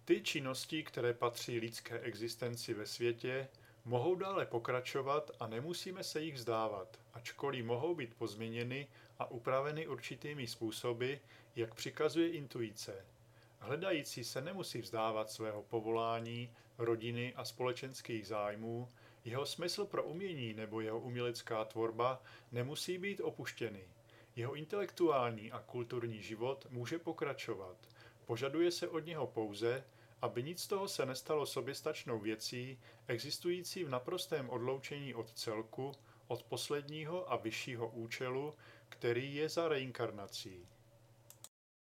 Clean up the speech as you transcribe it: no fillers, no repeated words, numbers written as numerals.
Ty činnosti, které patří lidské existenci ve světě, mohou dále pokračovat a nemusíme se jich vzdávat, ačkoliv mohou být pozměněny a upraveny určitými způsoby, jak přikazuje intuice. Hledající se nemusí vzdávat svého povolání, rodiny a společenských zájmů, jeho smysl pro umění nebo jeho umělecká tvorba nemusí být opuštěny. Jeho intelektuální a kulturní život může pokračovat. Požaduje se od něho pouze, aby nic z toho se nestalo soběstačnou věcí, existující v naprostém odloučení od celku, od posledního a vyššího účelu, který je za reinkarnací.